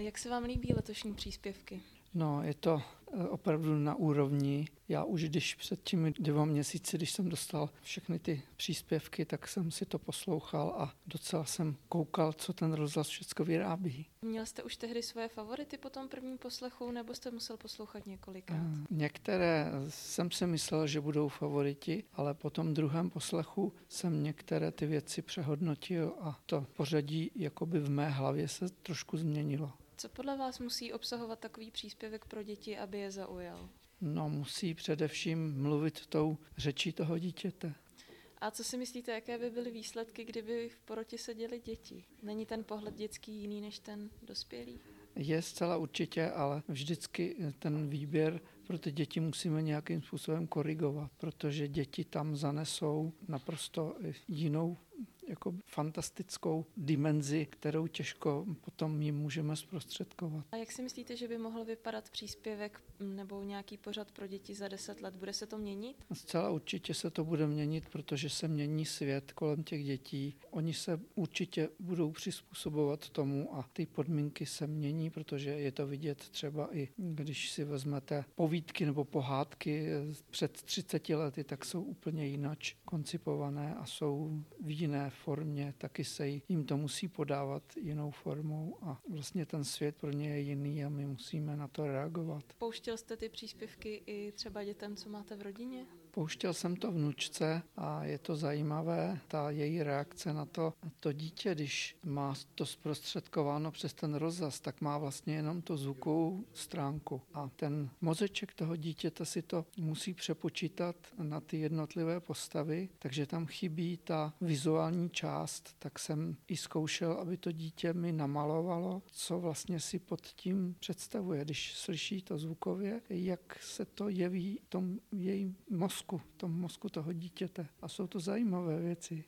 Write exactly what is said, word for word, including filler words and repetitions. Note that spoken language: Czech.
Jak se vám líbí letošní příspěvky? No, je to opravdu na úrovni. Já už když před těmi dvěma měsíci, když jsem dostal všechny ty příspěvky, tak jsem si to poslouchal a docela jsem koukal, co ten rozhlas všecko vyrábí. Měl jste už tehdy svoje favority po tom prvním poslechu, nebo jste musel poslouchat několikrát? Některé jsem si myslel, že budou favoriti, ale po tom druhém poslechu jsem některé ty věci přehodnotil a to pořadí jakoby v mé hlavě se trošku změnilo. Co podle vás musí obsahovat takový příspěvek pro děti, aby je zaujal? No, musí především mluvit tou řečí toho dítěte. A co si myslíte, jaké by byly výsledky, kdyby v porotě seděly děti? Není ten pohled dětský jiný než ten dospělý? Je zcela určitě, ale vždycky ten výběr pro ty děti musíme nějakým způsobem korigovat, protože děti tam zanesou naprosto jinou jako fantastickou dimenzi, kterou těžko potom jim můžeme zprostředkovat. A jak si myslíte, že by mohl vypadat příspěvek nebo nějaký pořad pro děti za deset let? Bude se to měnit? Zcela určitě se to bude měnit, protože se mění svět kolem těch dětí. Oni se určitě budou přizpůsobovat tomu a ty podmínky se mění, protože je to vidět třeba i když si vezmete povídky nebo pohádky před třiceti lety, tak jsou úplně jinak koncipované a jsou v jiné formě, taky se jim to musí podávat jinou formou a vlastně ten svět pro ně je jiný a my musíme na to reagovat. Pouštěl jste ty příspěvky i třeba dětem, co máte v rodině? Pouštěl jsem to vnučce a je to zajímavé, ta její reakce na to. To dítě, když má to zprostředkováno přes ten rozhlas, tak má vlastně jenom tu zvukovou stránku. A ten mozeček toho dítěte si to musí přepočítat na ty jednotlivé postavy, takže tam chybí ta vizuální část. Tak jsem i zkoušel, aby to dítě mi namalovalo, co vlastně si pod tím představuje, když slyší to zvukově, jak se to jeví v tom jejím mozku, v tom mozku toho dítěte. A jsou to zajímavé věci.